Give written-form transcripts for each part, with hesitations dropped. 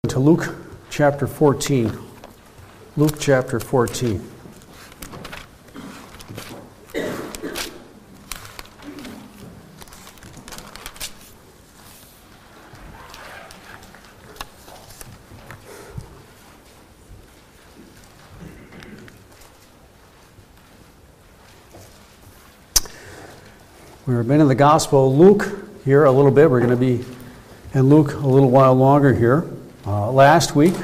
To Luke chapter 14. Luke chapter 14. We've been in the Gospel of Luke here a little bit. We're going to be in Luke a little while longer here. Last week,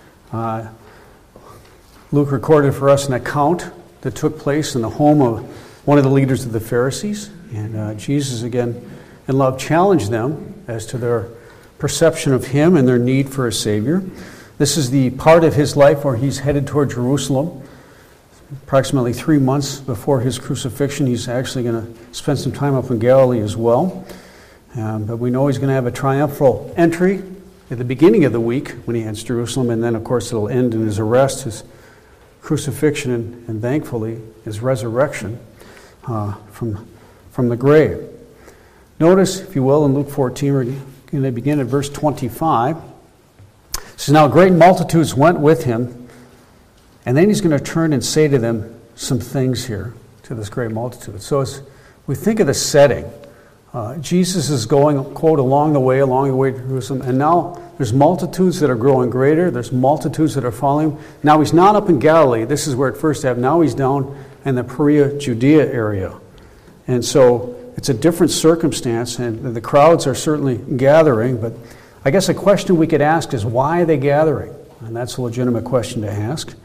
Luke recorded for us an account that took place in the home of one of the leaders of the Pharisees. And Jesus, again, in love, challenged them as to their perception of him and their need for a Savior. This is the part of his life where he's headed toward Jerusalem. Approximately 3 months before his crucifixion, he's actually going to spend some time up in Galilee as well. But we know he's going to have a triumphal entry at the beginning of the week when he heads to Jerusalem, and then, of course, it'll end in his arrest, his crucifixion, and thankfully, his resurrection from the grave. Notice, if you will, in Luke 14, we're going to begin at verse 25. It says, "Now great multitudes went with him," and then he's going to turn and say to them some things here, to this great multitude. So as we think of the setting, Jesus is going, quote, along the way to Jerusalem, and now there's multitudes that are growing greater, there's multitudes that are following him. Now he's not up in Galilee, this is where it first happened, now he's down in the Perea, Judea area. And so it's a different circumstance, and the crowds are certainly gathering, but I guess a question we could ask is, why are they gathering? And that's a legitimate question to ask.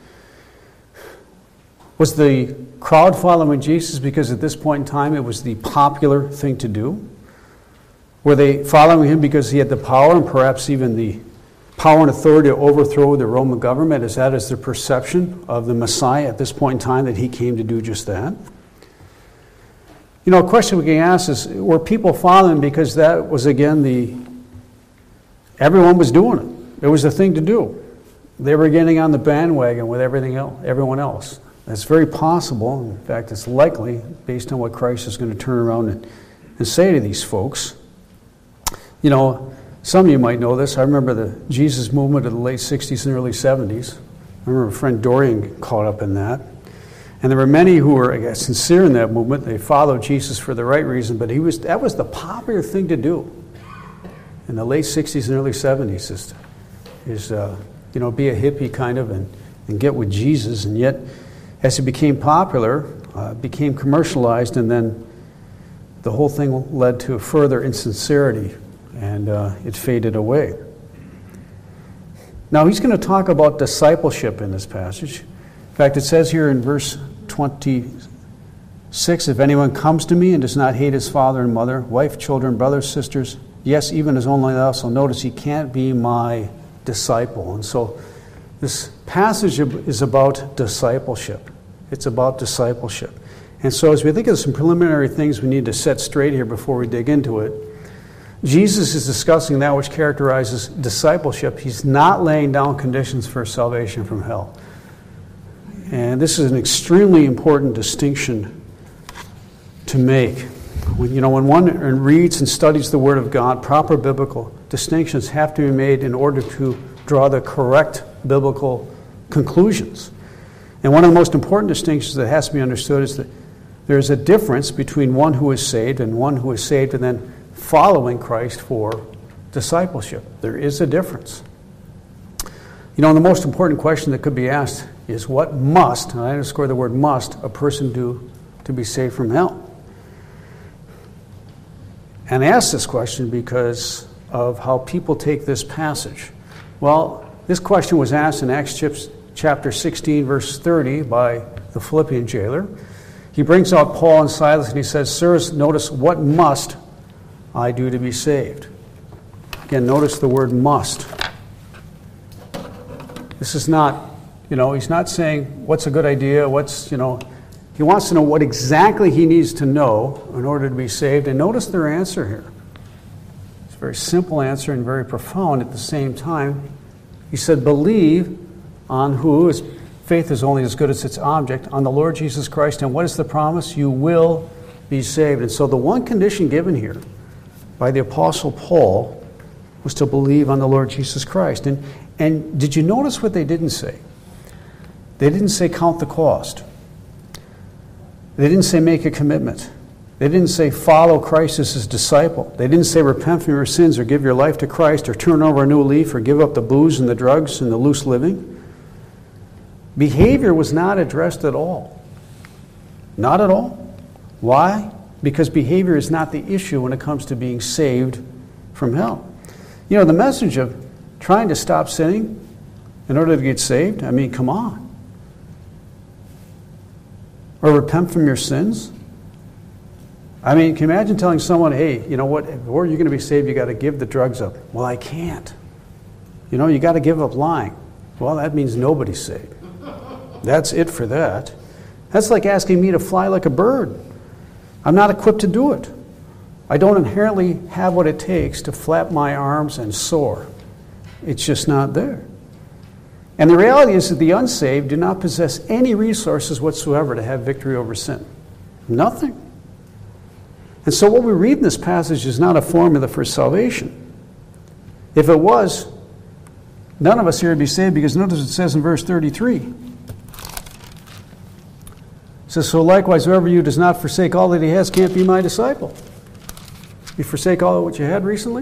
Was the crowd following Jesus because at this point in time it was the popular thing to do? Were they following him because he had the power and perhaps even the power and authority to overthrow the Roman government? Is that their perception of the Messiah at this point in time, that he came to do just that? You know, a question we can ask is, were people following because that was, again, everyone was doing it. It was the thing to do. They were getting on the bandwagon with everyone else. That's very possible. In fact, it's likely, based on what Christ is going to turn around and say to these folks. You know, some of you might know this. I remember the Jesus movement of the late 60s and early 70s. I remember a friend Dorian getting caught up in that. And there were many who were, I guess, sincere in that movement. They followed Jesus for the right reason, but that was the popular thing to do in the late 60s and early 70s is be a hippie kind of and get with Jesus. And yet, as it became popular, became commercialized, and then the whole thing led to further insincerity, and it faded away. Now, he's going to talk about discipleship in this passage. In fact, it says here in verse 26, "If anyone comes to me and does not hate his father and mother, wife, children, brothers, sisters, yes, even his own life," so notice he can't be my disciple. And so this passage is about discipleship. It's about discipleship. And so as we think of some preliminary things we need to set straight here before we dig into it, Jesus is discussing that which characterizes discipleship. He's not laying down conditions for salvation from hell. And this is an extremely important distinction to make. When one reads and studies the Word of God, proper biblical distinctions have to be made in order to draw the correct biblical conclusions. And one of the most important distinctions that has to be understood is that there's a difference between one who is saved and one who is saved and then following Christ for discipleship. There is a difference. You know, the most important question that could be asked is, what must, and I underscore the word must, a person do to be saved from hell? And I ask this question because of how people take this passage. Well, this question was asked in Acts chapter 16, verse 30, by the Philippian jailer. He brings out Paul and Silas and he says, "Sirs, notice, what must I do to be saved?" Again, notice the word must. This is not, he's not saying what's a good idea, he wants to know what exactly he needs to know in order to be saved. And notice their answer here. It's a very simple answer and very profound at the same time. He said, "Believe on who is faith is only as good as its object, on the Lord Jesus Christ." And what is the promise? You will be saved. And so the one condition given here by the Apostle Paul was to believe on the Lord Jesus Christ. And did you notice what they didn't say? They didn't say count the cost. They didn't say make a commitment. They didn't say follow Christ as his disciple. They didn't say repent from your sins or give your life to Christ or turn over a new leaf or give up the booze and the drugs and the loose living. Behavior was not addressed at all. Not at all. Why? Because behavior is not the issue when it comes to being saved from hell. You know, the message of trying to stop sinning in order to get saved, I mean, come on. Or repent from your sins. I mean, can you imagine telling someone, hey, you know what, or you're going to be saved, you got to give the drugs up. Well, I can't. You know, you got to give up lying. Well, that means nobody's saved. That's it for that. That's like asking me to fly like a bird. I'm not equipped to do it. I don't inherently have what it takes to flap my arms and soar. It's just not there. And the reality is that the unsaved do not possess any resources whatsoever to have victory over sin. Nothing. And so what we read in this passage is not a formula for salvation. If it was, none of us here would be saved, because notice it says in verse 33. It says, so likewise, whoever you does not forsake all that he has can't be my disciple. You forsake all of what you had recently?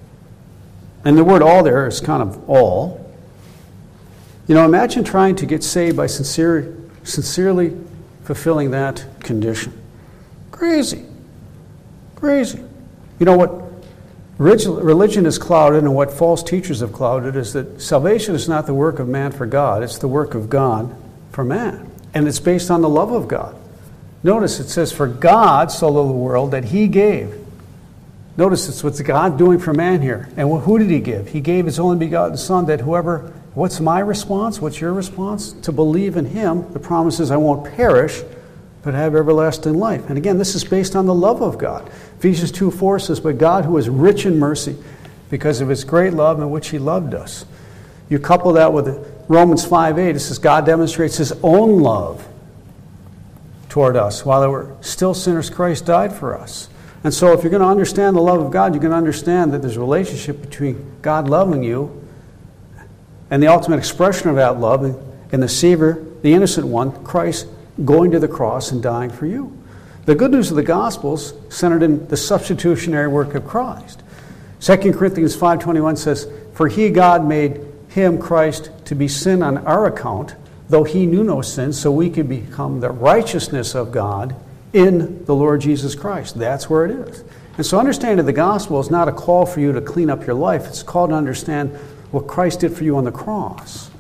And the word all there is kind of all. You know, imagine trying to get saved by sincerely fulfilling that condition. Crazy. Crazy. You know what religion is clouded, and what false teachers have clouded, is that salvation is not the work of man for God, it's the work of God for man. And it's based on the love of God. Notice it says, for God so loved the world that he gave. Notice it's what's God doing for man here. And who did he give? He gave his only begotten Son, that whoever, what's my response? What's your response? To believe in him. The promise is I won't perish, but have everlasting life. And again, this is based on the love of God. Ephesians 2:4 says, but God, who is rich in mercy, because of his great love in which he loved us. You couple that with Romans 5:8, it says God demonstrates his own love toward us. While we were still sinners, Christ died for us. And so if you're going to understand the love of God, you're going to understand that there's a relationship between God loving you and the ultimate expression of that love and the Savior, the innocent one, Christ, going to the cross and dying for you. The good news of the gospel is centered in the substitutionary work of Christ. 2 Corinthians 5:21 says, for he, God, made him, Christ, to be sin on our account, though he knew no sin, so we could become the righteousness of God in the Lord Jesus Christ. That's where it is. And so understanding the gospel is not a call for you to clean up your life. It's a call to understand what Christ did for you on the cross.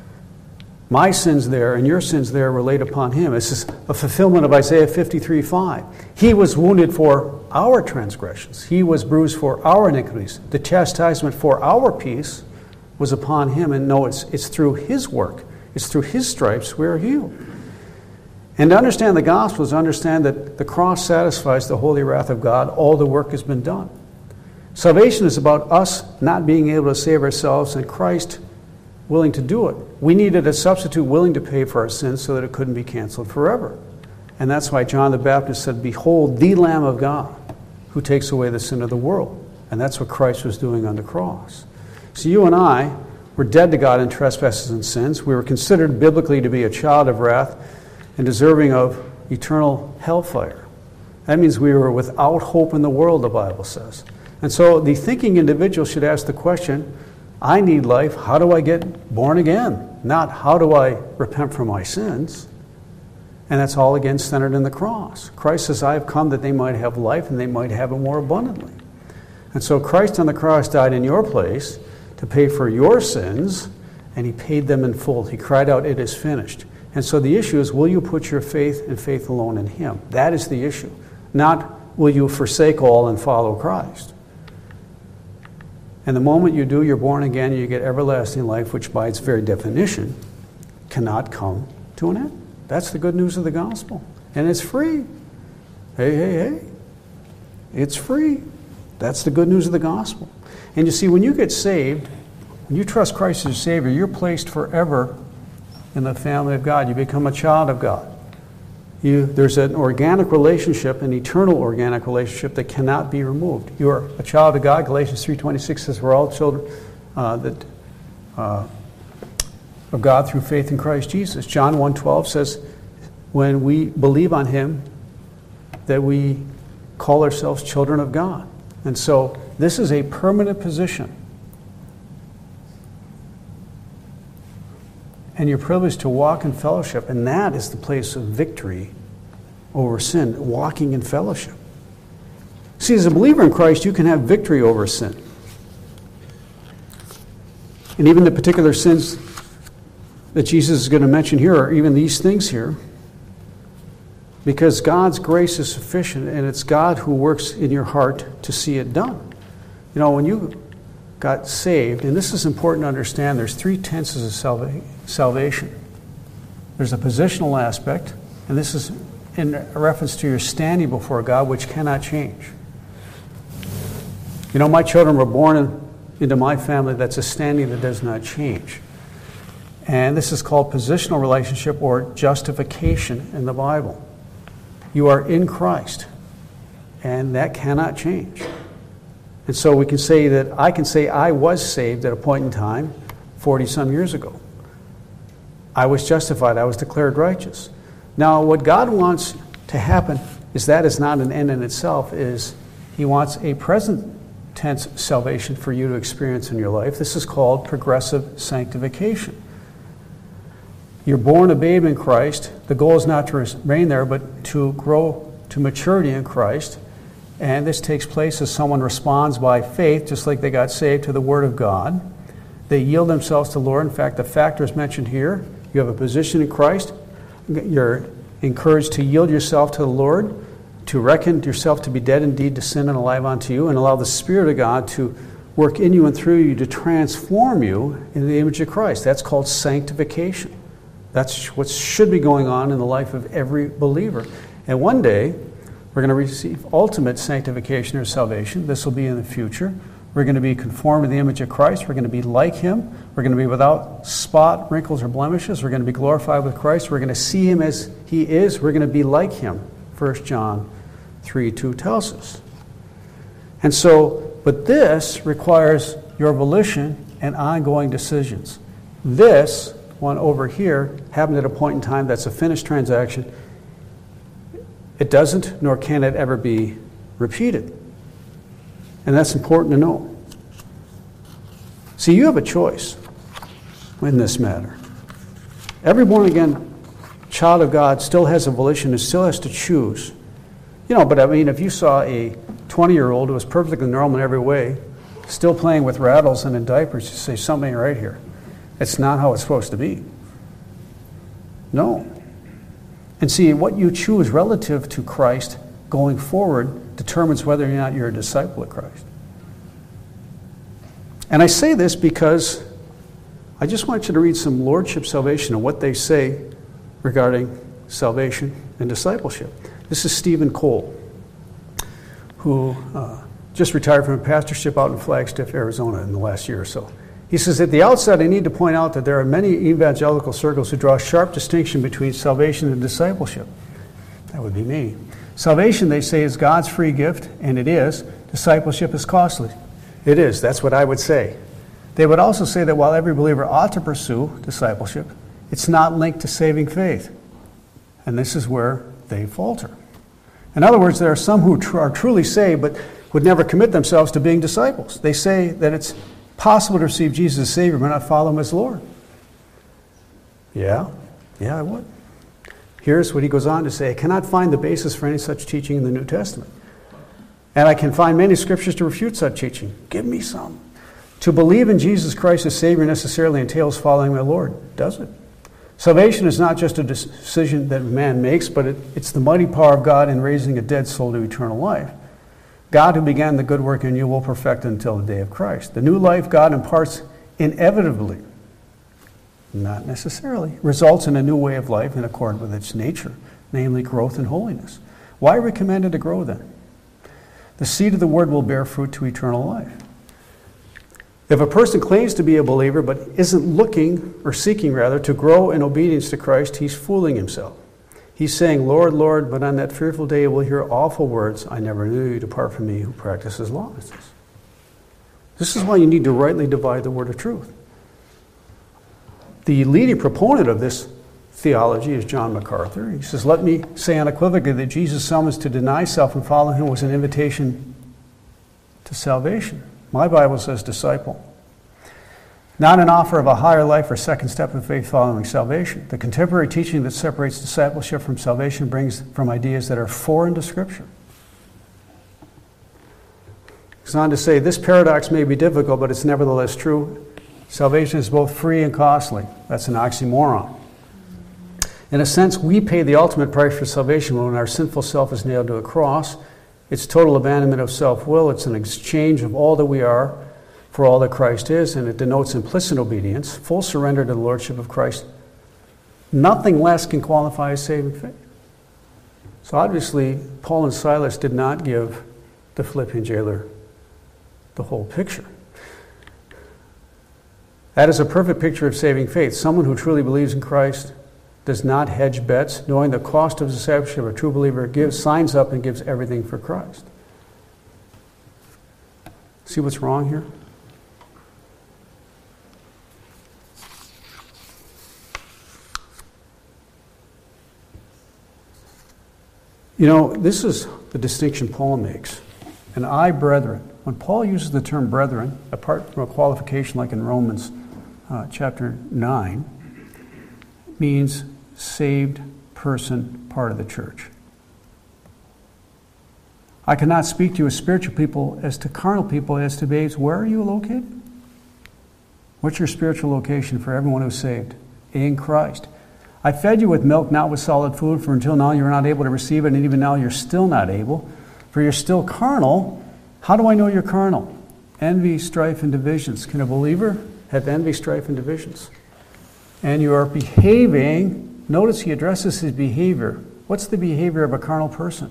My sins there and your sins there were laid upon him. This is a fulfillment of Isaiah 53:5. He was wounded for our transgressions. He was bruised for our iniquities. The chastisement for our peace was upon him. And no, it's through his work. It's through his stripes we are healed. And to understand the gospel is to understand that the cross satisfies the holy wrath of God. All the work has been done. Salvation is about us not being able to save ourselves and Christ willing to do it. We needed a substitute willing to pay for our sins so that it couldn't be canceled forever. And that's why John the Baptist said, behold, the Lamb of God who takes away the sin of the world. And that's what Christ was doing on the cross. So you and I were dead to God in trespasses and sins. We were considered biblically to be a child of wrath and deserving of eternal hellfire. That means we were without hope in the world, the Bible says. And so the thinking individual should ask the question, I need life, how do I get born again? Not how do I repent from my sins? And that's all again centered in the cross. Christ says, I have come that they might have life and they might have it more abundantly. And so Christ on the cross died in your place to pay for your sins, and he paid them in full. He cried out, it is finished. And so the issue is, will you put your faith and faith alone in him? That is the issue. Not, will you forsake all and follow Christ? And the moment you do, you're born again, you get everlasting life, which by its very definition cannot come to an end. That's the good news of the gospel. And it's free. Hey. It's free. That's the good news of the gospel. And you see, when you get saved, when you trust Christ as your Savior, you're placed forever in the family of God. You become a child of God. There's an organic relationship, an eternal organic relationship that cannot be removed. You are a child of God. Galatians 3:26 says we're all children of God through faith in Christ Jesus. John 1:12 says when we believe on him that we call ourselves children of God. And so this is a permanent position. And you're privileged to walk in fellowship, and that is the place of victory over sin, walking in fellowship. See, as a believer in Christ, you can have victory over sin. And even the particular sins that Jesus is going to mention here are even these things here, because God's grace is sufficient, and it's God who works in your heart to see it done. You know, when you got saved, and this is important to understand, there's 3 tenses of salvation. There's a positional aspect, and this is in reference to your standing before God, which cannot change. You know, my children were born into my family that's a standing that does not change. And this is called positional relationship or justification in the Bible. You are in Christ, and that cannot change. And so we can say that I can say I was saved at a point in time 40-some years ago. I was justified. I was declared righteous. Now, what God wants to happen is that is not an end in itself, is he wants a present tense salvation for you to experience in your life. This is called progressive sanctification. You're born a babe in Christ. The goal is not to remain there, but to grow to maturity in Christ. And this takes place as someone responds by faith, just like they got saved, to the Word of God. They yield themselves to the Lord. In fact, the factors mentioned here, you have a position in Christ. You're encouraged to yield yourself to the Lord, to reckon yourself to be dead indeed to sin and alive unto you, and allow the Spirit of God to work in you and through you to transform you into the image of Christ. That's called sanctification. That's what should be going on in the life of every believer. And one day, we're going to receive ultimate sanctification or salvation. This will be in the future. We're going to be conformed to the image of Christ. We're going to be like him. We're going to be without spot, wrinkles, or blemishes. We're going to be glorified with Christ. We're going to see him as he is. We're going to be like him. 1 John 3:2 tells us. And so, but this requires your volition and ongoing decisions. This one over here happened at a point in time that's a finished transaction. It doesn't, nor can it ever be repeated. And that's important to know. See, you have a choice in this matter. Every born-again child of God still has a volition and still has to choose. You know, but I mean, if you saw a 20-year-old who was perfectly normal in every way, still playing with rattles and in diapers, you say, something ain't right here. It's not how it's supposed to be. No. And see, what you choose relative to Christ going forward determines whether or not you're a disciple of Christ. And I say this because I just want you to read some Lordship Salvation and what they say regarding salvation and discipleship. This is Stephen Cole, who just retired from a pastorship out in Flagstaff, Arizona in the last year or so. He says, at the outset, I need to point out that there are many evangelical circles who draw a sharp distinction between salvation and discipleship. That would be me. Salvation, they say, is God's free gift, and it is. Discipleship is costly. It is. That's what I would say. They would also say that while every believer ought to pursue discipleship, it's not linked to saving faith. And this is where they falter. In other words, there are some who are truly saved but would never commit themselves to being disciples. They say that it's possible to receive Jesus as Savior but not follow him as Lord. Yeah, I would. Here's what he goes on to say. I cannot find the basis for any such teaching in the New Testament. And I can find many scriptures to refute such teaching. Give me some. To believe in Jesus Christ as Savior necessarily entails following my Lord, does it? Salvation is not just a decision that man makes, but it's the mighty power of God in raising a dead soul to eternal life. God who began the good work in you will perfect it until the day of Christ. The new life God imparts inevitably, not necessarily, results in a new way of life in accord with its nature, namely growth in holiness. Why are we commanded to grow then? The seed of the word will bear fruit to eternal life. If a person claims to be a believer but isn't looking, or seeking rather, to grow in obedience to Christ, he's fooling himself. He's saying, Lord, Lord, but on that fearful day you will hear awful words. I never knew you. Depart from me who practices lawlessness. This is why you need to rightly divide the word of truth. The leading proponent of this theology is John MacArthur. He says, let me say unequivocally that Jesus' summons to deny self and follow him was an invitation to salvation. My Bible says disciple. Not an offer of a higher life or second step of faith following salvation. The contemporary teaching that separates discipleship from salvation brings from ideas that are foreign to Scripture. It's on to say, this paradox may be difficult, but it's nevertheless true. Salvation is both free and costly. That's an oxymoron. In a sense, we pay the ultimate price for salvation when our sinful self is nailed to a cross. It's total abandonment of self-will. It's an exchange of all that we are for all that Christ is, and it denotes implicit obedience, full surrender to the Lordship of Christ. Nothing less can qualify as saving faith. So obviously, Paul and Silas did not give the Philippian jailer the whole picture. That is a perfect picture of saving faith. Someone who truly believes in Christ does not hedge bets, knowing the cost of discipleship. A true believer signs up and gives everything for Christ. See what's wrong here? You know, this is the distinction Paul makes. And I, brethren, when Paul uses the term brethren, apart from a qualification like in Romans chapter 9, means saved person, part of the church. I cannot speak to you as spiritual people as to carnal people, as to babes. Where are you located? What's your spiritual location for everyone who's saved? In Christ. I fed you with milk, not with solid food, for until now you were not able to receive it, and even now you're still not able, for you're still carnal. How do I know you're carnal? Envy, strife, and divisions. Can a believer have envy, strife, and divisions? And you are behaving, notice he addresses his behavior. What's the behavior of a carnal person?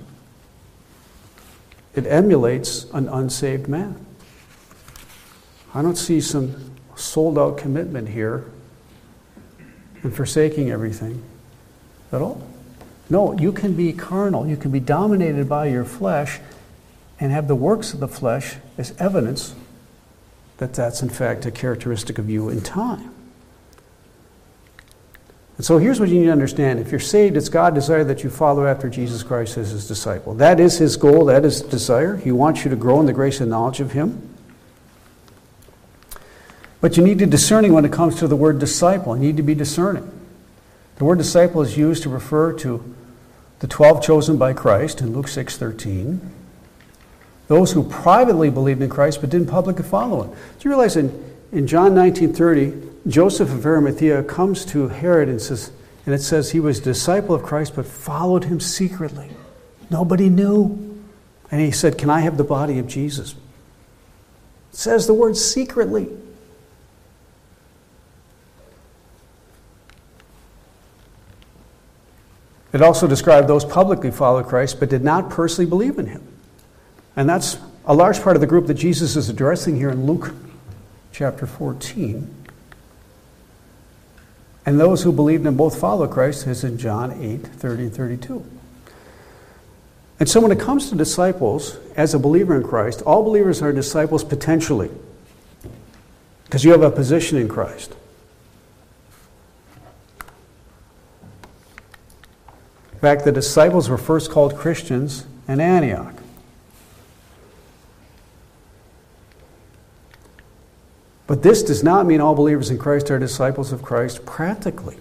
It emulates an unsaved man. I don't see some sold-out commitment here and forsaking everything at all. No, you can be carnal. You can be dominated by your flesh and have the works of the flesh as evidence that that's in fact a characteristic of you in time. And so here's what you need to understand. If you're saved, it's God's desire that you follow after Jesus Christ as his disciple. That is his goal. That is his desire. He wants you to grow in the grace and knowledge of him. But you need to be discerning when it comes to the word disciple. You need to be discerning. The word disciple is used to refer to the 12 chosen by Christ in Luke 6:13. Those who privately believed in Christ but didn't publicly follow him. Do you realize in John 19:30, Joseph of Arimathea comes to Herod and it says he was a disciple of Christ but followed him secretly. Nobody knew. And he said, can I have the body of Jesus? It says the word secretly. It also described those publicly followed Christ but did not personally believe in him. And that's a large part of the group that Jesus is addressing here in Luke chapter 14. And those who believed and both followed Christ is in John 8:30 and 32. And so when it comes to disciples, as a believer in Christ, all believers are disciples potentially, because you have a position in Christ. In fact, the disciples were first called Christians in Antioch. But this does not mean all believers in Christ are disciples of Christ practically.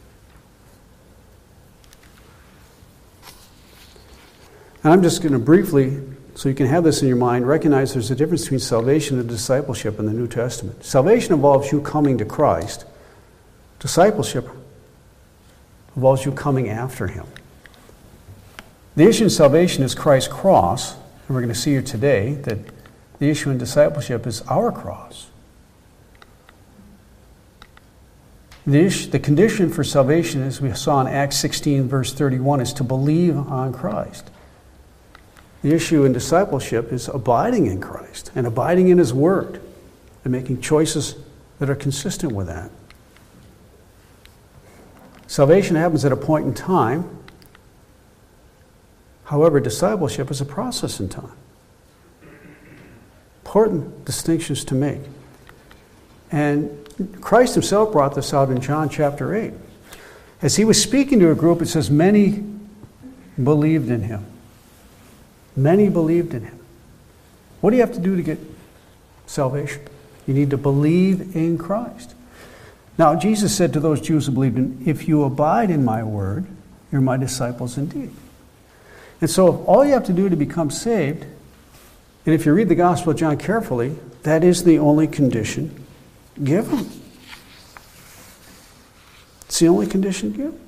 And I'm just going to briefly, so you can have this in your mind, recognize there's a difference between salvation and discipleship in the New Testament. Salvation involves you coming to Christ. Discipleship involves you coming after him. The issue in salvation is Christ's cross, and we're going to see here today that the issue in discipleship is our cross. The condition for salvation, as we saw in Acts 16, verse 31, is to believe on Christ. The issue in discipleship is abiding in Christ and abiding in his word and making choices that are consistent with that. Salvation happens at a point in time However, discipleship is a process in time. Important distinctions to make. And Christ himself brought this out in John chapter 8. As he was speaking to a group, it says many believed in him. Many believed in him. What do you have to do to get salvation? You need to believe in Christ. Now, Jesus said to those Jews who believed in him, if you abide in my word, you're my disciples indeed. And so all you have to do to become saved, and if you read the Gospel of John carefully, that is the only condition given. It's the only condition given.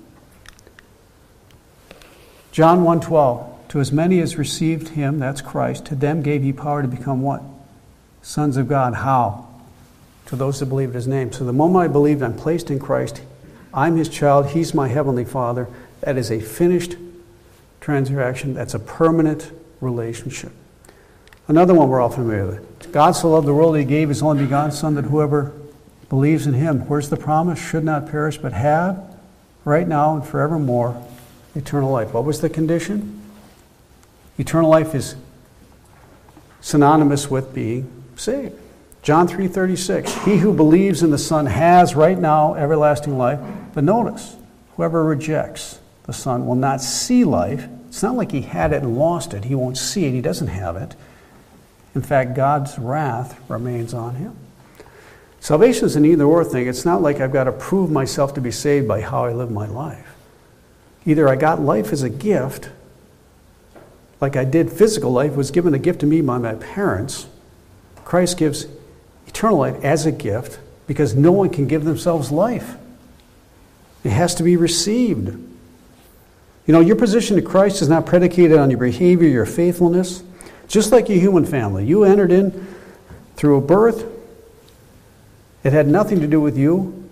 John 1:12, to as many as received him, that's Christ, to them gave he power to become what? Sons of God. How? To those that believe in his name. So the moment I believed I'm placed in Christ, I'm his child, he's my heavenly Father. That is a finished transaction. That's a permanent relationship. Another one we're all familiar with. God so loved the world that he gave his only begotten Son, that whoever believes in him, where's the promise? Should not perish, but have, right now and forevermore, eternal life. What was the condition? Eternal life is synonymous with being saved. John 3:36, he who believes in the Son has right now everlasting life. But notice, whoever rejects the Son will not see life. It's not like he had it and lost it. He won't see it. He doesn't have it. In fact, God's wrath remains on him. Salvation is an either-or thing. It's not like I've got to prove myself to be saved by how I live my life. Either I got life as a gift, like I did physical life, was given a gift to me by my parents. Christ gives eternal life as a gift because no one can give themselves life. It has to be received. You know, your position in Christ is not predicated on your behavior, your faithfulness. Just like your human family. You entered in through a birth. It had nothing to do with you.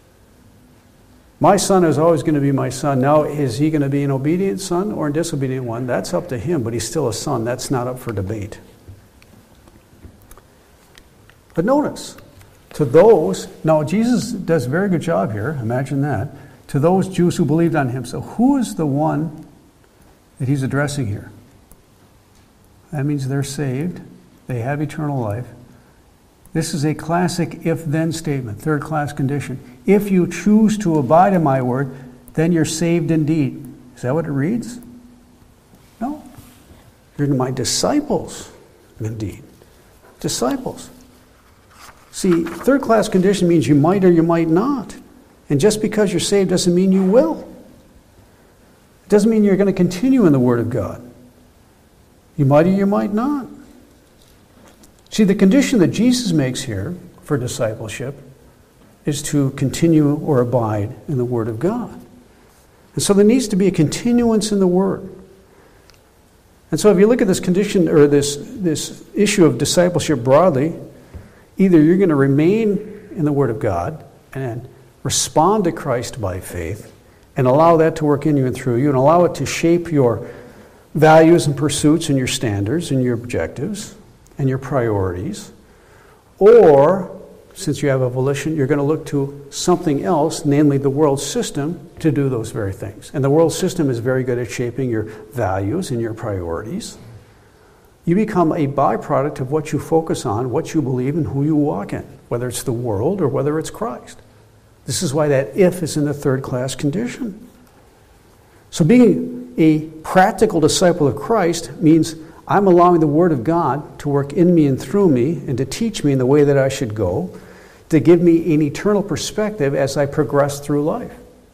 My son is always going to be my son. Now, is he going to be an obedient son or a disobedient one? That's up to him, but he's still a son. That's not up for debate. But notice, to those, now Jesus does a very good job here, imagine that, to those Jews who believed on him. So who is the one that he's addressing here? That means they're saved. They have eternal life. This is a classic if-then statement, third-class condition. If you choose to abide in my word, then you're saved indeed. Is that what it reads? No. You're my disciples indeed. Disciples. See, third-class condition means you might or you might not. And just because you're saved doesn't mean you will. It doesn't mean you're going to continue in the Word of God. You might or you might not. See, the condition that Jesus makes here for discipleship is to continue or abide in the Word of God. And so there needs to be a continuance in the Word. And so if you look at this condition or this issue of discipleship broadly, either you're going to remain in the Word of God and respond to Christ by faith and allow that to work in you and through you and allow it to shape your values and pursuits and your standards and your objectives and your priorities. Or, since you have a volition, you're going to look to something else, namely the world system, to do those very things. And the world system is very good at shaping your values and your priorities. You become a byproduct of what you focus on, what you believe, and who you walk in, whether it's the world or whether it's Christ. This is why that if is in the third-class condition. So being a practical disciple of Christ means I'm allowing the Word of God to work in me and through me and to teach me in the way that I should go, to give me an eternal perspective as I progress through life.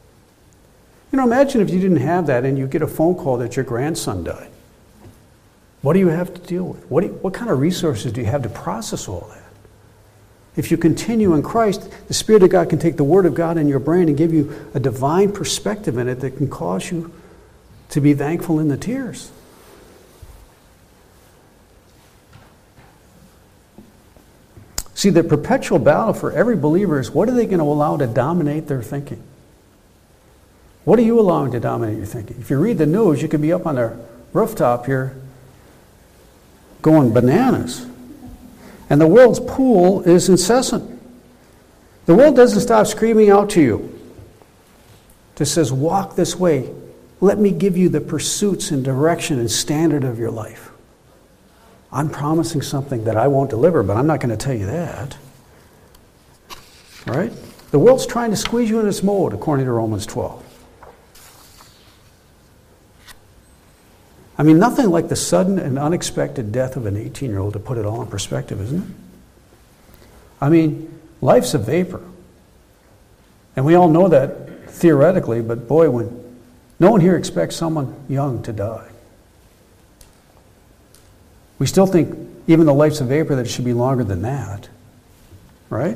You know, imagine if you didn't have that and you get a phone call that your grandson died. What do you have to deal with? What kind of resources do you have to process all that? If you continue in Christ, the Spirit of God can take the Word of God in your brain and give you a divine perspective in it that can cause you to be thankful in the tears. See, the perpetual battle for every believer is what are they going to allow to dominate their thinking? What are you allowing to dominate your thinking? If you read the news, you could be up on a rooftop here going bananas. And the world's pool is incessant. The world doesn't stop screaming out to you. It just says, walk this way. let me give you the pursuits and direction and standard of your life. I'm promising something that I won't deliver, but I'm not going to tell you that. Right? The world's trying to squeeze you in its mold, according to Romans 12. I mean, nothing like the sudden and unexpected death of an 18-year-old to put it all in perspective, isn't it? I mean, life's a vapor. And we all know that theoretically, but boy, when no one here expects someone young to die. We still think, even though life's a vapor, that it should be longer than that. Right?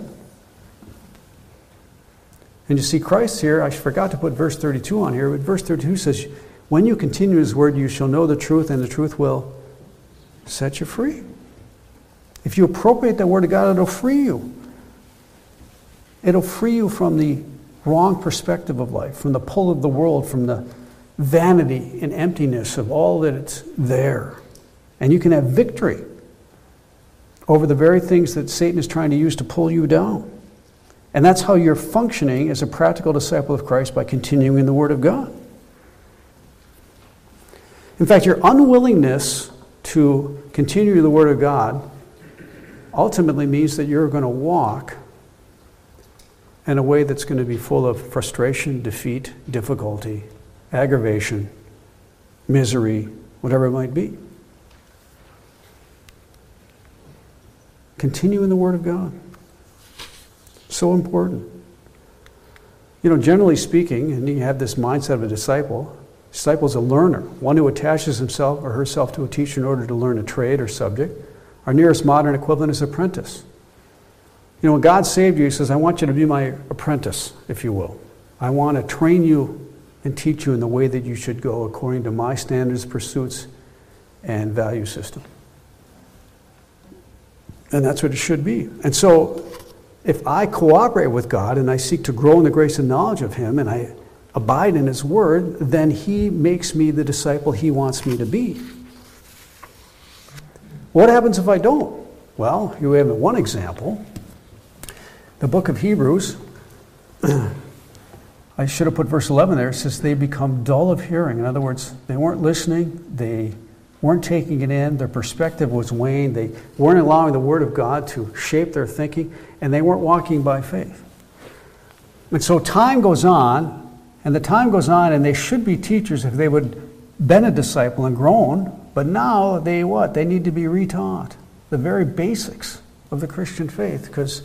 And you see Christ here, I forgot to put verse 32 on here, but verse 32 says, when you continue His word, you shall know the truth, and the truth will set you free. If you appropriate the word of God, it'll free you. It'll free you from the wrong perspective of life, from the pull of the world, from the vanity and emptiness of all that it's there. And you can have victory over the very things that Satan is trying to use to pull you down. And that's how you're functioning as a practical disciple of Christ, by continuing in the Word of God. In fact, your unwillingness to continue the Word of God ultimately means that you're going to walk in a way that's going to be full of frustration, defeat, difficulty, aggravation, misery, whatever it might be. Continue in the Word of God. So important. You know, generally speaking, and you have this mindset of a disciple, disciple is a learner, one who attaches himself or herself to a teacher in order to learn a trade or subject. Our nearest modern equivalent is apprentice. You know, when God saved you, He says, I want you to be my apprentice, if you will. I want to train you and teach you in the way that you should go according to my standards, pursuits, and value system. And that's what it should be. And so, if I cooperate with God and I seek to grow in the grace and knowledge of Him, and I abide in His Word, then He makes me the disciple He wants me to be. What happens if I don't? Well, you have one example. The book of Hebrews, I should have put verse 11 there. It says they become dull of hearing. In other words, they weren't listening. They weren't taking it in. Their perspective was waned. They weren't allowing the Word of God to shape their thinking. And they weren't walking by faith. And so time goes on. And the time goes on, and they should be teachers if they would been a disciple and grown. But now they what? They need to be retaught the very basics of the Christian faith, because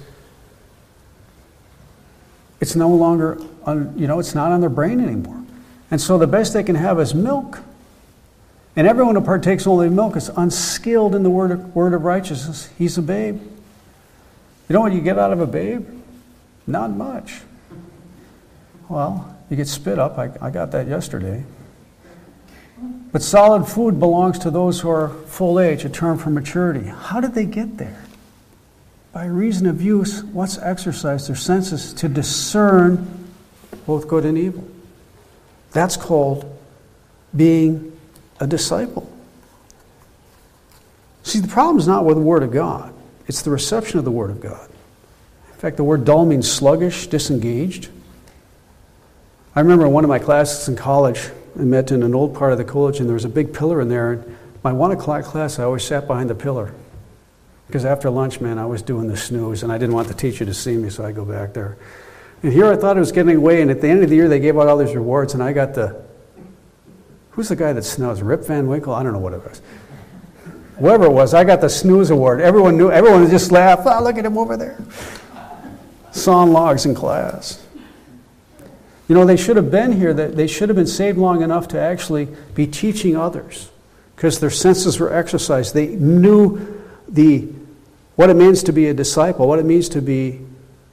it's no longer, it's not on their brain anymore. And so the best they can have is milk. And everyone who partakes only of milk is unskilled in the word of righteousness. He's a babe. You know what you get out of a babe? Not much. Well, you get spit up. I got that yesterday. But solid food belongs to those who are full age, a term for maturity. How did they get there? By reason of use, what's exercised their senses to discern both good and evil. That's called being a disciple. See, the problem is not with the Word of God. It's the reception of the Word of God. In fact, the word dull means sluggish, disengaged. I remember in one of my classes in college, I met in an old part of the college, and there was a big pillar in there. And my 1 o'clock class, I always sat behind the pillar. Because after lunch, man, I was doing the snooze, and I didn't want the teacher to see me, so I'd go back there. And here I thought it was getting away, and at the end of the year, they gave out all these rewards, and I got who's the guy that snooze? Rip Van Winkle? I don't know what it was. Whoever it was, I got the snooze award. Everyone just laughed. Oh, look at him over there. Sawing logs in class. You know, they should have been here. They should have been saved long enough to actually be teaching others, because their senses were exercised. They knew what it means to be a disciple, what it means to be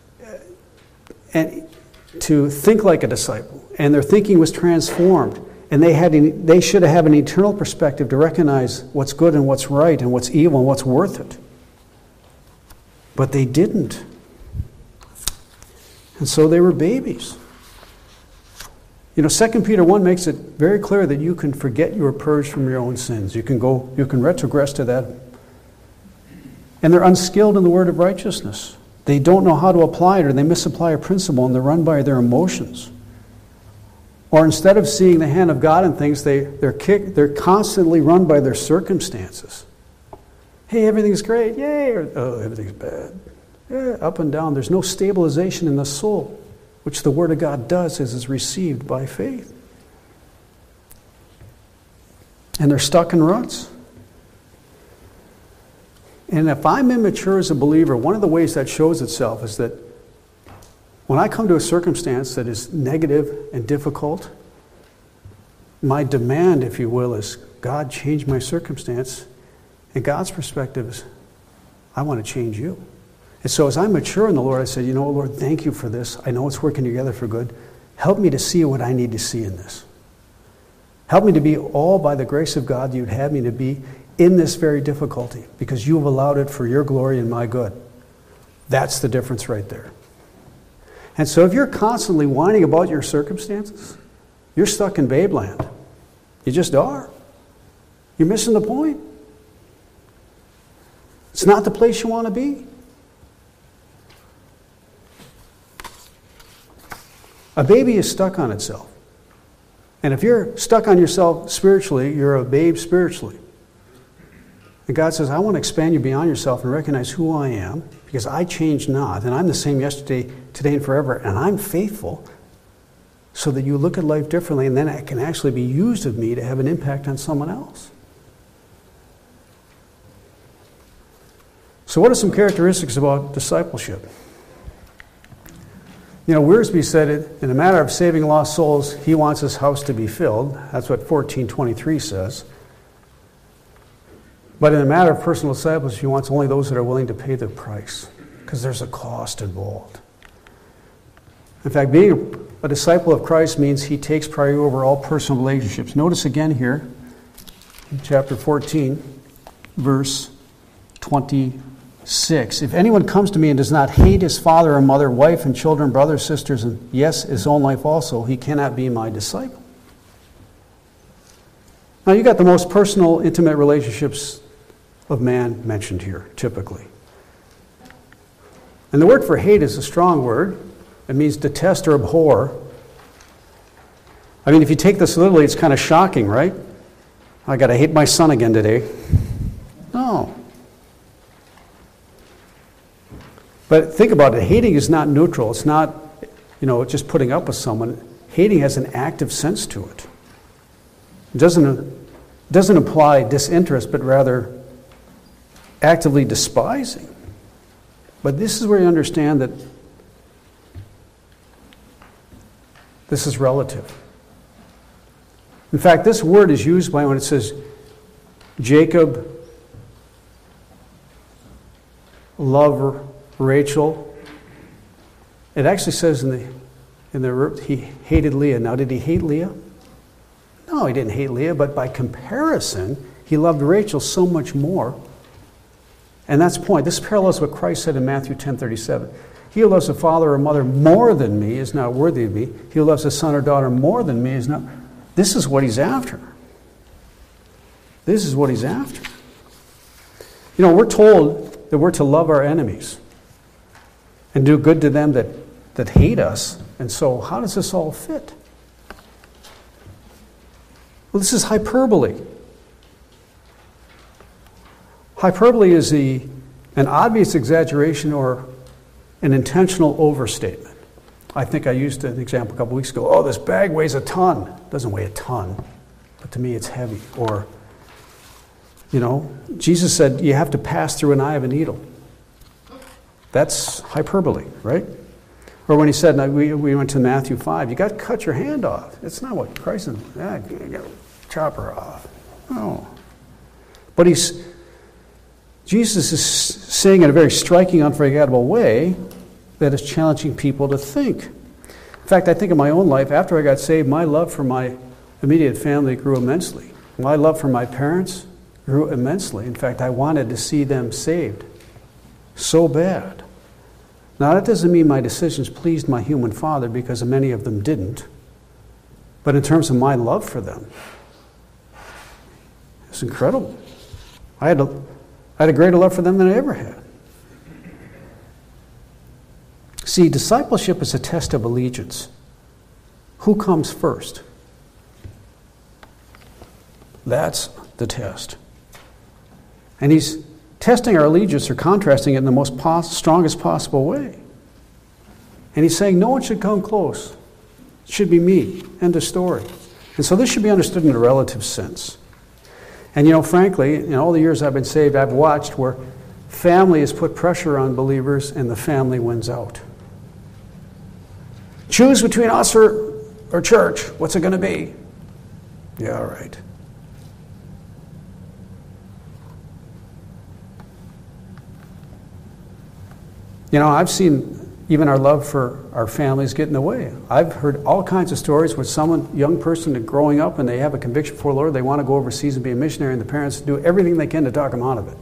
and to think like a disciple, and their thinking was transformed. And they should have an eternal perspective to recognize what's good and what's right and what's evil and what's worth it. But they didn't. And so they were babies. You know, 2 Peter 1 makes it very clear that you can forget you were purged from your own sins. You can retrogress to that. And they're unskilled in the word of righteousness. They don't know how to apply it, or they misapply a principle, and they're run by their emotions. Or instead of seeing the hand of God in things, they're constantly run by their circumstances. Hey, everything's great, yay! Or, oh, everything's bad. Yeah, up and down. There's no stabilization in the soul, which the Word of God does as is received by faith. And they're stuck in ruts. And if I'm immature as a believer, one of the ways that shows itself is that when I come to a circumstance that is negative and difficult, my demand, if you will, is, God, change my circumstance. And God's perspective is, I want to change you. And so as I mature in the Lord, I say, you know, Lord, thank you for this. I know it's working together for good. Help me to see what I need to see in this. Help me to be all by the grace of God you'd have me to be in this very difficulty, because you have allowed it for your glory and my good. That's the difference right there. And so if you're constantly whining about your circumstances, you're stuck in babeland. You just are. You're missing the point. It's not the place you want to be. A baby is stuck on itself. And if you're stuck on yourself spiritually, you're a babe spiritually. And God says, I want to expand you beyond yourself and recognize who I am, because I change not, and I'm the same yesterday, today, and forever, and I'm faithful, so that you look at life differently, and then it can actually be used of me to have an impact on someone else. So what are some characteristics about discipleship? You know, Wiersbe said it, in a matter of saving lost souls, he wants his house to be filled. That's what 14:23 says. But in a matter of personal discipleship, he wants only those that are willing to pay the price, because there's a cost involved. In fact, being a disciple of Christ means he takes priority over all personal relationships. Notice again here, in chapter 14, verse 26. If anyone comes to me and does not hate his father or mother, wife and children, brothers, sisters, and yes, his own life also, he cannot be my disciple. Now you got the most personal, intimate relationships of man mentioned here, typically. And the word for hate is a strong word. It means detest or abhor. I mean, if you take this literally, it's kind of shocking, right? I got to hate my son again today. No. But think about it. Hating is not neutral. It's not, just putting up with someone. Hating has an active sense to it. It doesn't imply disinterest, but rather actively despising. But this is where you understand that this is relative. In fact, this word is used by when it says Jacob loved Rachel. It actually says in the he hated Leah. Now, did he hate Leah? No, he didn't hate Leah, but by comparison, he loved Rachel so much more. And that's the point. This parallels what Christ said in Matthew 10:37. He who loves a father or mother more than me is not worthy of me. He who loves a son or daughter more than me is not. This is what he's after. This is what he's after. We're told that we're to love our enemies and do good to them that hate us. And so how does this all fit? Well, this is hyperbole. Hyperbole is an obvious exaggeration or an intentional overstatement. I think I used an example a couple weeks ago. Oh, this bag weighs a ton. It doesn't weigh a ton, but to me it's heavy. Or, Jesus said you have to pass through an eye of a needle. That's hyperbole, right? Or when he said, we went to Matthew 5, you got to cut your hand off. It's not what Christ said, you got to chop her off. No. But Jesus is saying in a very striking, unforgettable way that is challenging people to think. In fact, I think in my own life, after I got saved, my love for my immediate family grew immensely. My love for my parents grew immensely. In fact, I wanted to see them saved so bad. Now, that doesn't mean my decisions pleased my human father, because many of them didn't. But in terms of my love for them, it's incredible. I had a greater love for them than I ever had. See, discipleship is a test of allegiance. Who comes first? That's the test. And he's testing our allegiance or contrasting it in the most strongest possible way. And he's saying no one should come close. It should be me. End of story. And so this should be understood in a relative sense. And frankly, in all the years I've been saved, I've watched where family has put pressure on believers and the family wins out. Choose between us or church. What's it going to be? Yeah, all right. I've seen even our love for our families get in the way. I've heard all kinds of stories where young person growing up and they have a conviction for the Lord, they want to go overseas and be a missionary, and the parents do everything they can to talk them out of it.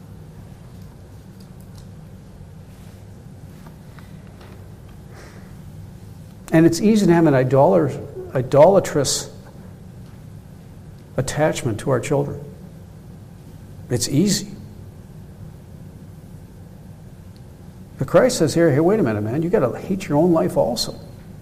And it's easy to have an idolatrous attachment to our children. It's easy. But Christ says here, hey, wait a minute, man, you got to hate your own life also.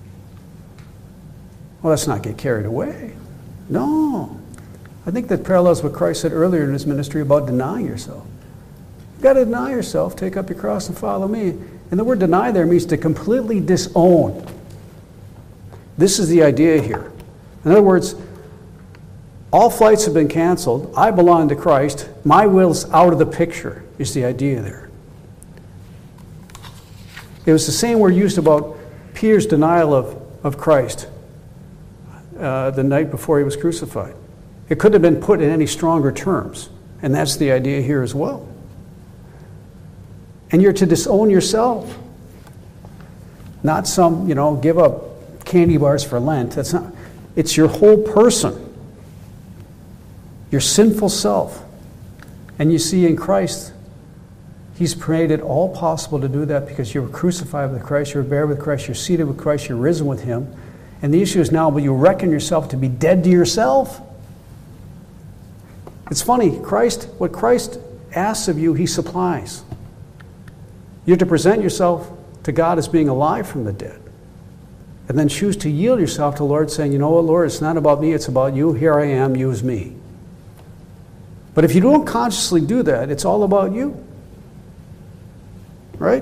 Well, let's not get carried away. No. I think that parallels what Christ said earlier in his ministry about denying yourself. You've got to deny yourself, take up your cross and follow me. And the word deny there means to completely disown. This is the idea here. In other words, all flights have been canceled. I belong to Christ. My will's out of the picture, is the idea there. It was the same word used about Peter's denial of Christ the night before he was crucified. It couldn't have been put in any stronger terms. And that's the idea here as well. And you're to disown yourself. Not some, give up candy bars for Lent. That's not. It's your whole person. Your sinful self. And you see in Christ, he's created all possible to do that because you were crucified with Christ, you were buried with Christ, you're seated with Christ, you're risen with him. And the issue is now, will you reckon yourself to be dead to yourself? It's funny, what Christ asks of you, he supplies. You're to present yourself to God as being alive from the dead. And then choose to yield yourself to the Lord, saying, you know what, Lord, it's not about me, it's about you. Here I am, use me. But if you don't consciously do that, it's all about you. Right?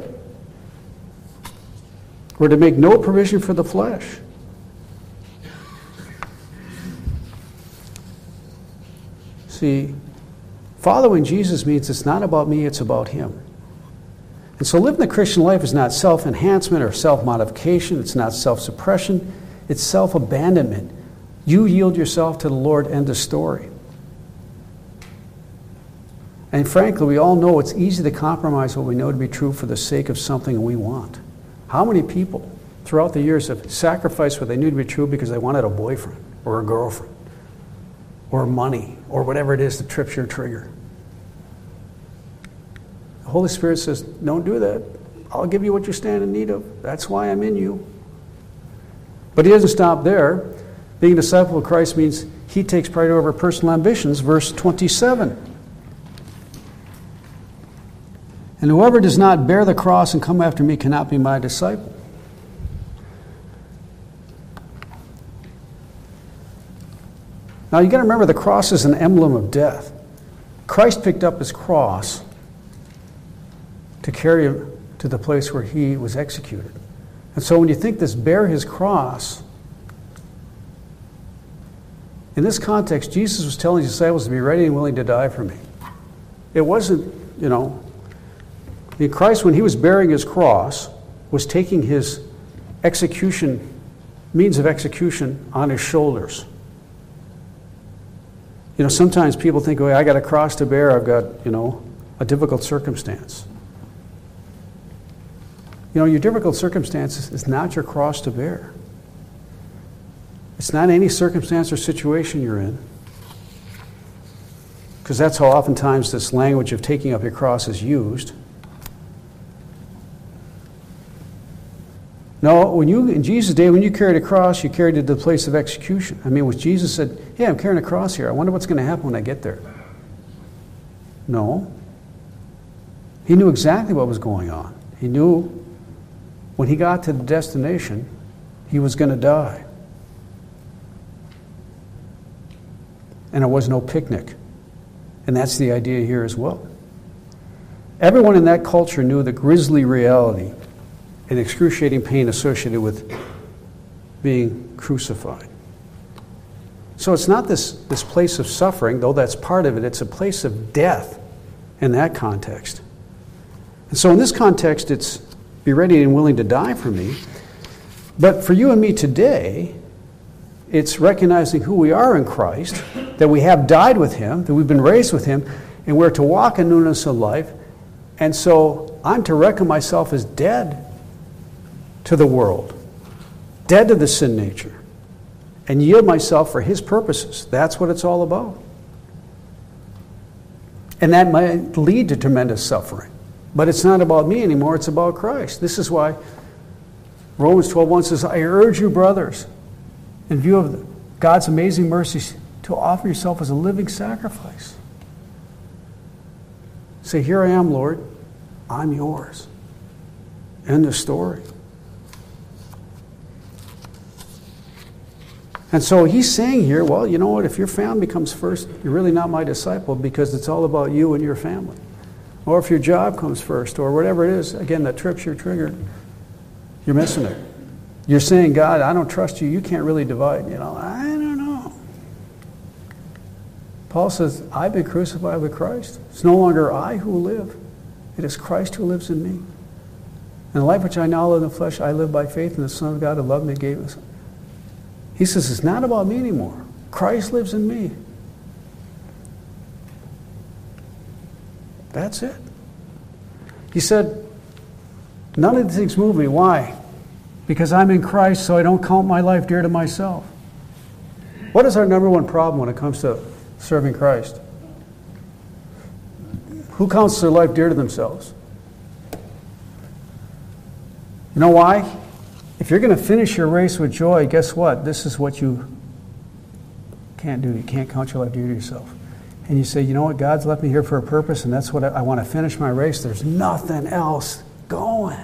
We're to make no provision for the flesh. See, following Jesus means it's not about me, it's about him. And so living the Christian life is not self-enhancement or self-modification. It's not self-suppression. It's self-abandonment. You yield yourself to the Lord, end of story. And frankly, we all know it's easy to compromise what we know to be true for the sake of something we want. How many people throughout the years have sacrificed what they knew to be true because they wanted a boyfriend or a girlfriend or money or whatever it is that trips your trigger? The Holy Spirit says, don't do that. I'll give you what you stand in need of. That's why I'm in you. But he doesn't stop there. Being a disciple of Christ means he takes priority over personal ambitions. Verse 27. And whoever does not bear the cross and come after me cannot be my disciple. Now you got to remember the cross is an emblem of death. Christ picked up his cross to carry him to the place where he was executed. And so when you think this bear his cross, in this context, Jesus was telling his disciples to be ready and willing to die for me. It wasn't, Christ, when he was bearing his cross, was taking his means of execution on his shoulders. Sometimes people think, I got a cross to bear, I've got, a difficult circumstance. Your difficult circumstance is not your cross to bear. It's not any circumstance or situation you're in. Because that's how oftentimes this language of taking up your cross is used. No, in Jesus' day, when you carried a cross, you carried it to the place of execution. When Jesus said, hey, I'm carrying a cross here. I wonder what's going to happen when I get there. No. He knew exactly what was going on. He knew when he got to the destination, he was going to die. and there was no picnic. And that's the idea here as well. Everyone in that culture knew the grisly reality and excruciating pain associated with being crucified. So it's not this place of suffering, though that's part of it. It's a place of death in that context. And so in this context, it's be ready and willing to die for me. But for you and me today, it's recognizing who we are in Christ, that we have died with Him, that we've been raised with Him, and we're to walk in newness of life. And so I'm to reckon myself as dead to the world, dead to the sin nature, and yield myself for His purposes. That's what it's all about. And that might lead to tremendous suffering. But it's not about me anymore, it's about Christ. This is why Romans 12:1 says, I urge you, brothers, in view of God's amazing mercies, to offer yourself as a living sacrifice. Say, here I am, Lord. I'm yours. End of story. And so he's saying here, well, you know what? If your family comes first, you're really not my disciple because it's all about you and your family. Or if your job comes first or whatever it is, again, that trips your trigger, you're missing it. You're saying, God, I don't trust you. You can't really divide. I don't know. Paul says, I've been crucified with Christ. It's no longer I who live. It is Christ who lives in me. And the life which I now live in the flesh, I live by faith in the Son of God who loved me and gave us. He says, it's not about me anymore. Christ lives in me. That's it. He said, none of these things move me. Why? Because I'm in Christ, so I don't count my life dear to myself. What is our number one problem when it comes to serving Christ? Who counts their life dear to themselves? You know why? If you're going to finish your race with joy, guess what? This is what you can't do. You can't count your life dear to yourself. And you say, you know what? God's left me here for a purpose, and that's what I want to finish my race. There's nothing else going.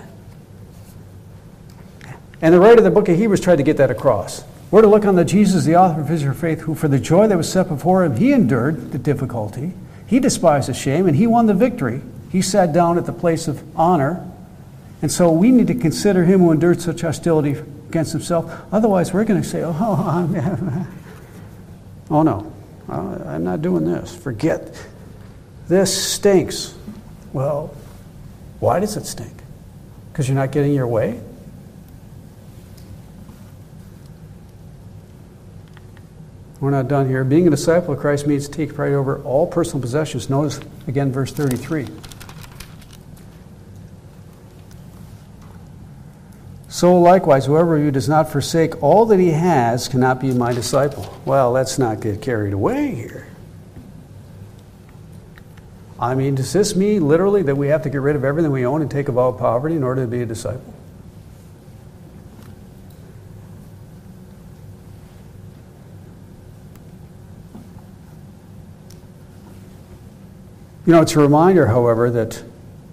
And the writer of the book of Hebrews tried to get that across. We're to look on the Jesus, the author and finisher of faith, who for the joy that was set before him, he endured the difficulty. He despised the shame, and he won the victory. He sat down at the place of honor. And so we need to consider him who endured such hostility against himself. Otherwise, we're going to say, oh no, I'm not doing this. Forget. This stinks. Well, why does it stink? Because you're not getting your way? We're not done here. Being a disciple of Christ means to take pride over all personal possessions. Notice, again, verse 33. So likewise, whoever of you does not forsake all that he has cannot be my disciple. Well, let's not get carried away here. I mean, does this mean literally that we have to get rid of everything we own and take a vow of poverty in order to be a disciple? It's a reminder, however, that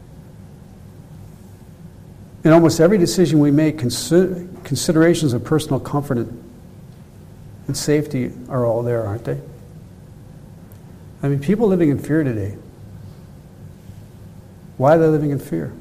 in almost every decision we make, considerations of personal comfort and safety are all there, aren't they? I mean, people living in fear today. Why are they living in fear?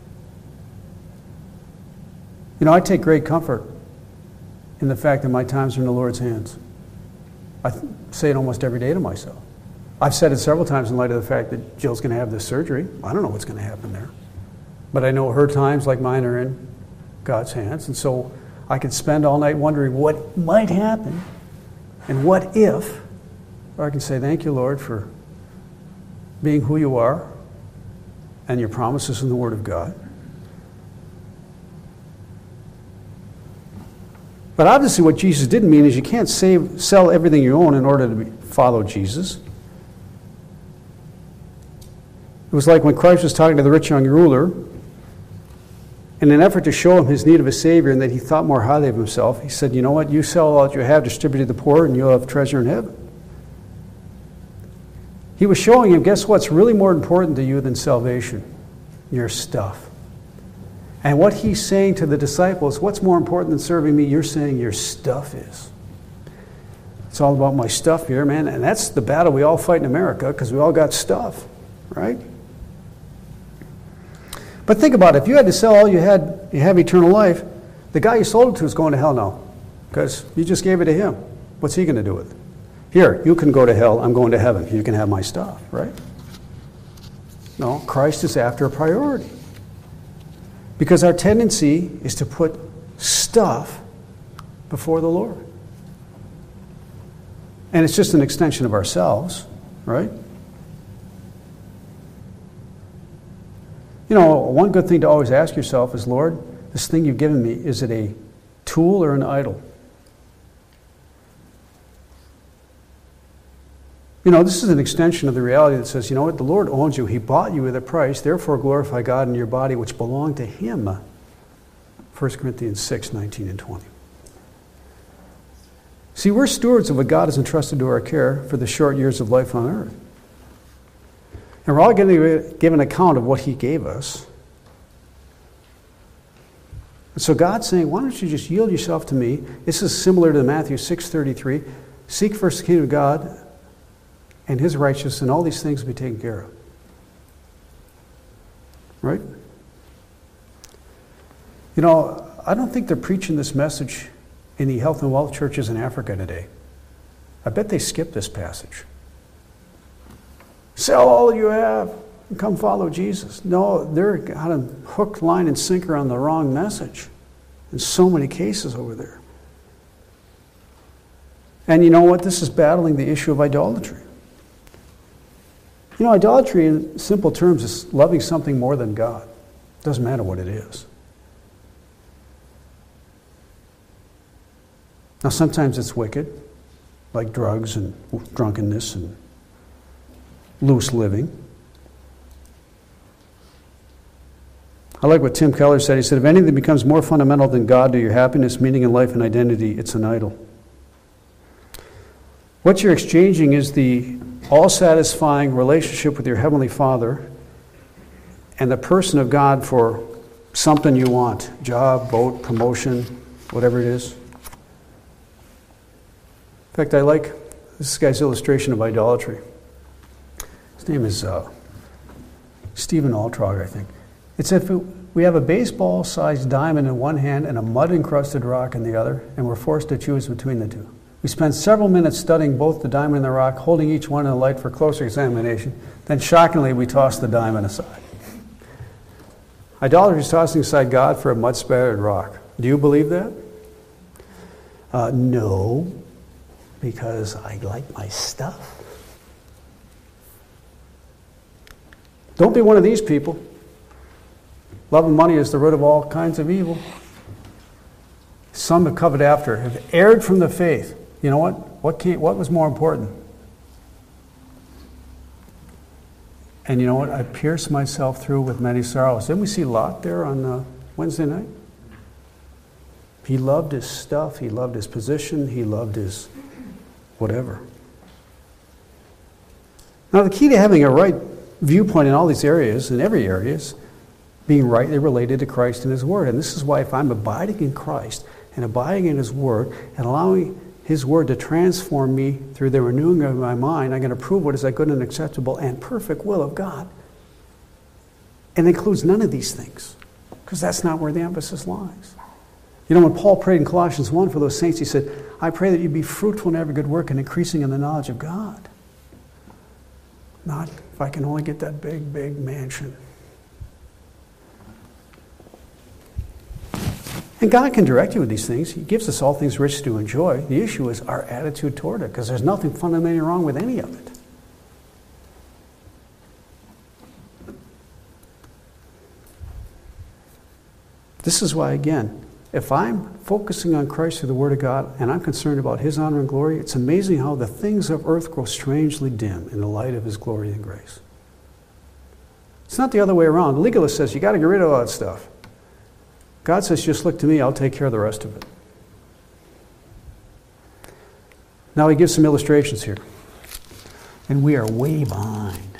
I take great comfort in the fact that my times are in the Lord's hands. I say it almost every day to myself. I've said it several times in light of the fact that Jill's going to have this surgery. I don't know what's going to happen there. But I know her times, like mine, are in God's hands. And so I can spend all night wondering what might happen and what if. Or I can say, thank you, Lord, for being who you are and your promises in the Word of God. But obviously what Jesus didn't mean is you can't sell everything you own in order to follow Jesus. It was like when Christ was talking to the rich young ruler, in an effort to show him his need of a Savior and that he thought more highly of himself, he said, you know what, you sell all that you have, distribute to the poor, and you'll have treasure in heaven. He was showing him, guess what's really more important to you than salvation? Your stuff. And what he's saying to the disciples, what's more important than serving me? You're saying your stuff is. It's all about my stuff here, man. And that's the battle we all fight in America because we all got stuff, right? But think about it. If you had to sell all you had, you have eternal life, the guy you sold it to is going to hell now because you just gave it to him. What's he going to do with it? Here, you can go to hell. I'm going to heaven. You can have my stuff, right? No, Christ is after a priority. Because our tendency is to put stuff before the Lord. And it's just an extension of ourselves, right? You know, one good thing to always ask yourself is, Lord, this thing you've given me, is it a tool or an idol? You know, this is an extension of the reality that says, you know what, the Lord owns you. He bought you with a price. Therefore, glorify God in your body, which belonged to Him. 1 Corinthians 6, 19 and 20. See, we're stewards of what God has entrusted to our care for the short years of life on earth. And we're all going to give an account of what He gave us. And so God's saying, why don't you just yield yourself to me? This is similar to Matthew 6:33. Seek first the kingdom of God and His righteousness, and all these things will be taken care of. Right? You know, I don't think they're preaching this message in the health and wealth churches in Africa today. I bet they skip this passage. Sell all you have and come follow Jesus. No, they're got a hook, line, and sinker on the wrong message in so many cases over there. And you know what? This is battling the issue of idolatry. You know, idolatry in simple terms is loving something more than God. Doesn't matter what it is. Now, sometimes it's wicked, like drugs and drunkenness and loose living. I like what Tim Keller said. He said, if anything becomes more fundamental than God to your happiness, meaning in life, and identity, it's an idol. What you're exchanging is the all-satisfying relationship with your Heavenly Father and the person of God for something you want. Job, boat, promotion, whatever it is. In fact, I like this guy's illustration of idolatry. His name is Stephen Altrog, I think. It's if we have a baseball-sized diamond in one hand and a mud-encrusted rock in the other, and we're forced to choose between the two. We spend several minutes studying both the diamond and the rock, holding each one in the light for closer examination. Then, shockingly, we toss the diamond aside. Idolatry is tossing aside God for a mud-spattered rock. Do you believe that? No, because I like my stuff. Don't be one of these people. Love of money is the root of all kinds of evil. Some have coveted after, have erred from the faith. You know what? What was more important? And you know what? I pierced myself through with many sorrows. Didn't we see Lot there on Wednesday night? He loved his stuff. He loved his position. He loved his whatever. Now, the key to having a right viewpoint in all these areas, in every area, is being rightly related to Christ and His Word. And this is why if I'm abiding in Christ and abiding in His Word and allowing His Word to transform me through the renewing of my mind, I'm going to prove what is that good and acceptable and perfect will of God. And it includes none of these things, because that's not where the emphasis lies. You know, when Paul prayed in Colossians 1 for those saints, he said, I pray that you be fruitful in every good work and increasing in the knowledge of God. Not if I can only get that big, big mansion. And God can direct you with these things. He gives us all things rich to enjoy. The issue is our attitude toward it, because there's nothing fundamentally wrong with any of it. This is why, again, if I'm focusing on Christ through the Word of God and I'm concerned about His honor and glory, it's amazing how the things of earth grow strangely dim in the light of His glory and grace. It's not the other way around. The legalist says, you got to get rid of all that stuff. God says, just look to me, I'll take care of the rest of it. Now he gives some illustrations here. And we are way behind.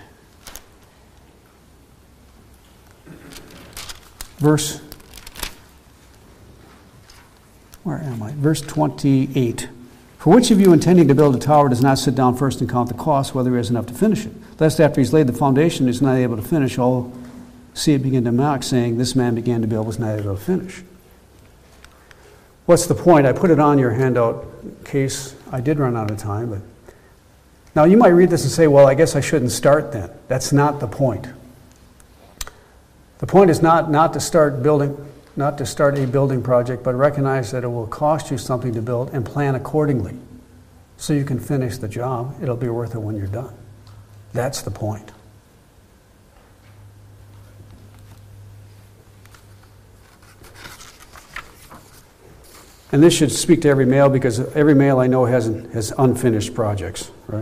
Where am I? Verse 28. For which of you intending to build a tower does not sit down first and count the cost, whether he has enough to finish it? Lest after he's laid the foundation, he's not able to finish, all see it begin to mock, saying, this man began to build, was not able to finish. What's the point? I put it on your handout in case I did run out of time. But now you might read this and say, well, I guess I shouldn't start then. That's not the point. The point is not to start a building project, but recognize that it will cost you something to build and plan accordingly so you can finish the job. It'll be worth it when you're done. That's the point. And this should speak to every male, because every male I know has unfinished projects, right?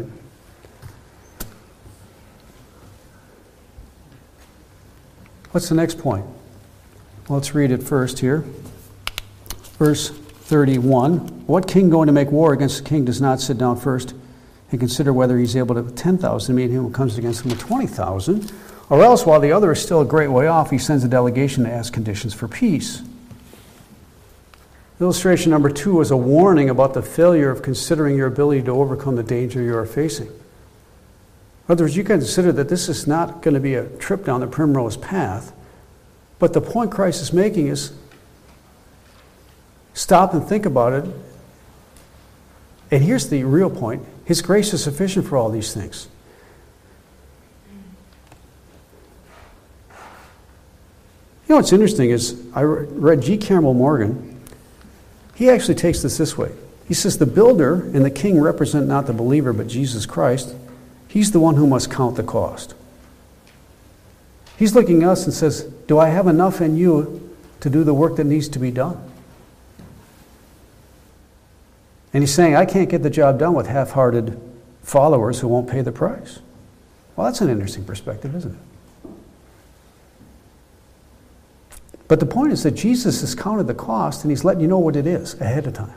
What's the next point? Well, let's read it first here. Verse 31. What king going to make war against the king does not sit down first and consider whether he's able to have 10,000 meet him who comes against him with 20,000? Or else, while the other is still a great way off, he sends a delegation to ask conditions for peace. Illustration number 2 is a warning about the failure of considering your ability to overcome the danger you are facing. In other words, you consider that this is not going to be a trip down the primrose path, but the point Christ is making is stop and think about it. And here's the real point. His grace is sufficient for all these things. You know what's interesting is I read G. Campbell Morgan. He actually takes this way. He says the builder and the king represent not the believer but Jesus Christ. He's the one who must count the cost. He's looking at us and says, do I have enough in you to do the work that needs to be done? And he's saying, I can't get the job done with half-hearted followers who won't pay the price. Well, that's an interesting perspective, isn't it? But the point is that Jesus has counted the cost and he's letting you know what it is ahead of time.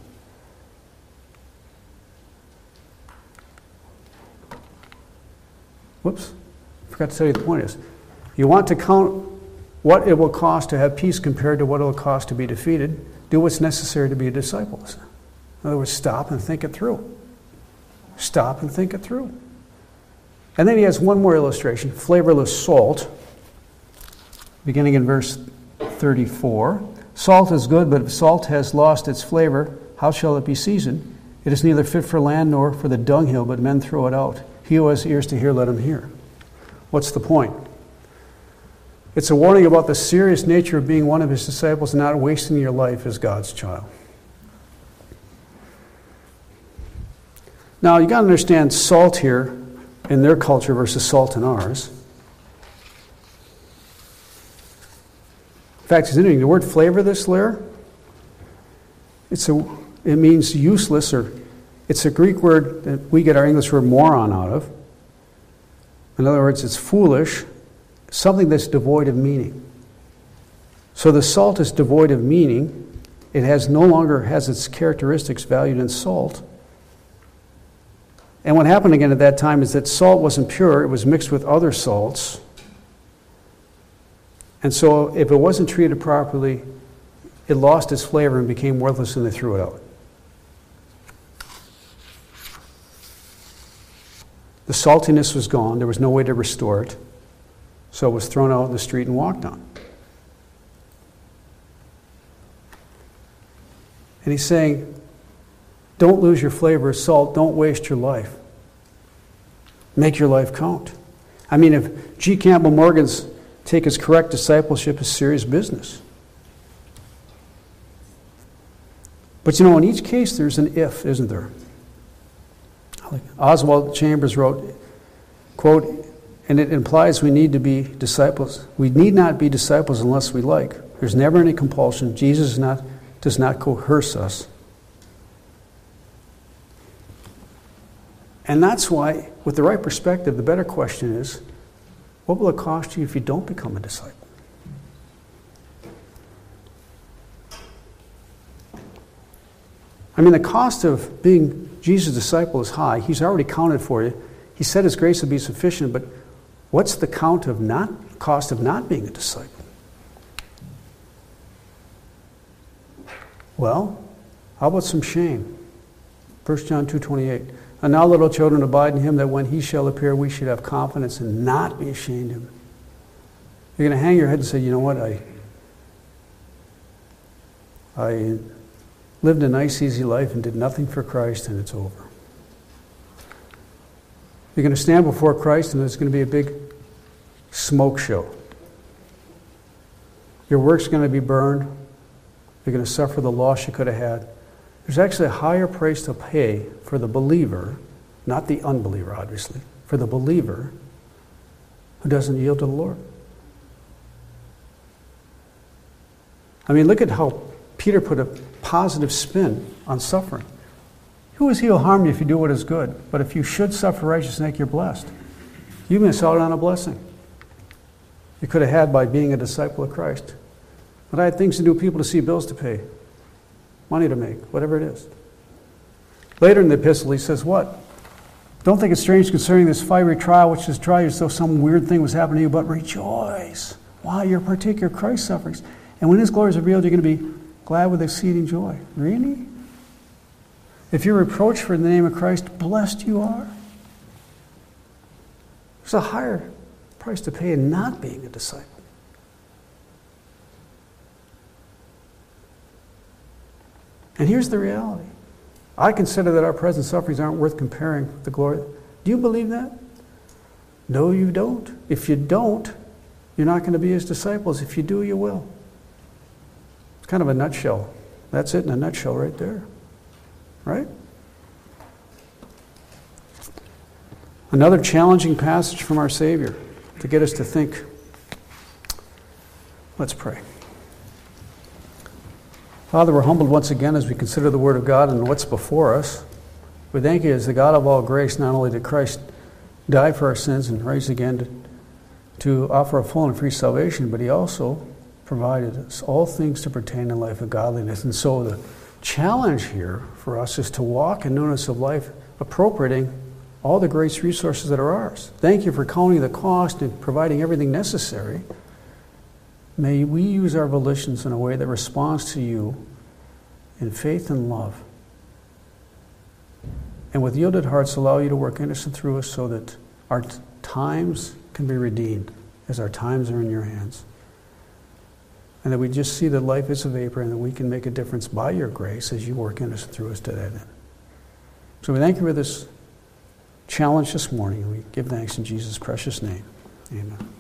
Whoops, forgot to tell you the point is. You want to count what it will cost to have peace compared to what it will cost to be defeated. Do what's necessary to be a disciple. In other words, stop and think it through. Stop and think it through. And then he has one more illustration, flavorless salt, beginning in verse 34. Salt is good, but if salt has lost its flavor, how shall it be seasoned? It is neither fit for land nor for the dunghill, but men throw it out. He who has ears to hear, let him hear. What's the point? It's a warning about the serious nature of being one of his disciples and not wasting your life as God's child. Now, you got to understand salt here in their culture versus salt in ours. In fact, it's interesting. The word flavorless there, it means useless, or it's a Greek word that we get our English word moron out of. In other words, it's foolish, something that's devoid of meaning. So the salt is devoid of meaning. It no longer has its characteristics valued in salt. And what happened again at that time is that salt wasn't pure, it was mixed with other salts. And so if it wasn't treated properly, it lost its flavor and became worthless, and they threw it out. The saltiness was gone. There was no way to restore it. So it was thrown out in the street and walked on. And he's saying, don't lose your flavor of salt. Don't waste your life. Make your life count. I mean, if G. Campbell Morgan's take as correct, discipleship is serious business. But you know, in each case there's an if, isn't there? Oswald Chambers wrote, quote, and it implies we need to be disciples. We need not be disciples unless we like. There's never any compulsion. Jesus does not coerce us. And that's why, with the right perspective, the better question is, what will it cost you if you don't become a disciple? I mean, the cost of being Jesus' disciple is high. He's already counted for you. He said his grace would be sufficient, but what's the cost of not being a disciple? Well, how about some shame? 1 John 2:28. And now, little children, abide in him, that when he shall appear, we should have confidence and not be ashamed of him. You're going to hang your head and say, you know what, I lived a nice, easy life and did nothing for Christ, and it's over. You're going to stand before Christ, and there's going to be a big smoke show. Your work's going to be burned. You're going to suffer the loss you could have had. There's actually a higher price to pay for the believer, not the unbeliever, obviously, for the believer who doesn't yield to the Lord. I mean, look at how Peter put a positive spin on suffering. Who is he who harm you if you do what is good? But if you should suffer righteousness, you're blessed. You miss out on a blessing you could have had by being a disciple of Christ. But I had things to do, people to see, bills to pay, money to make, whatever it is. Later in the epistle, he says what? Don't think it's strange concerning this fiery trial, which is tried as though some weird thing was happening to you, but rejoice while you're partaker of Christ's sufferings. And when his glory is revealed, you're going to be glad with exceeding joy. Really? If you're reproached for the name of Christ, blessed you are. There's a higher price to pay in not being a disciple. And here's the reality. I consider that our present sufferings aren't worth comparing with the glory. Do you believe that? No, you don't. If you don't, you're not going to be his disciples. If you do, you will. It's kind of a nutshell. That's it in a nutshell right there. Right? Another challenging passage from our Savior to get us to think. Let's pray. Father, we're humbled once again as we consider the Word of God and what's before us. We thank you as the God of all grace, not only did Christ die for our sins and rise again to offer a full and free salvation, but he also provided us all things to pertain to life of godliness. And so the challenge here for us is to walk in newness of life, appropriating all the grace resources that are ours. Thank you for counting the cost and providing everything necessary. May we use our volitions in a way that responds to you in faith and love. And with yielded hearts, allow you to work in us and through us so that our times can be redeemed as our times are in your hands. And that we just see that life is a vapor and that we can make a difference by your grace as you work in us and through us to that end. So we thank you for this challenge this morning. We give thanks in Jesus' precious name. Amen.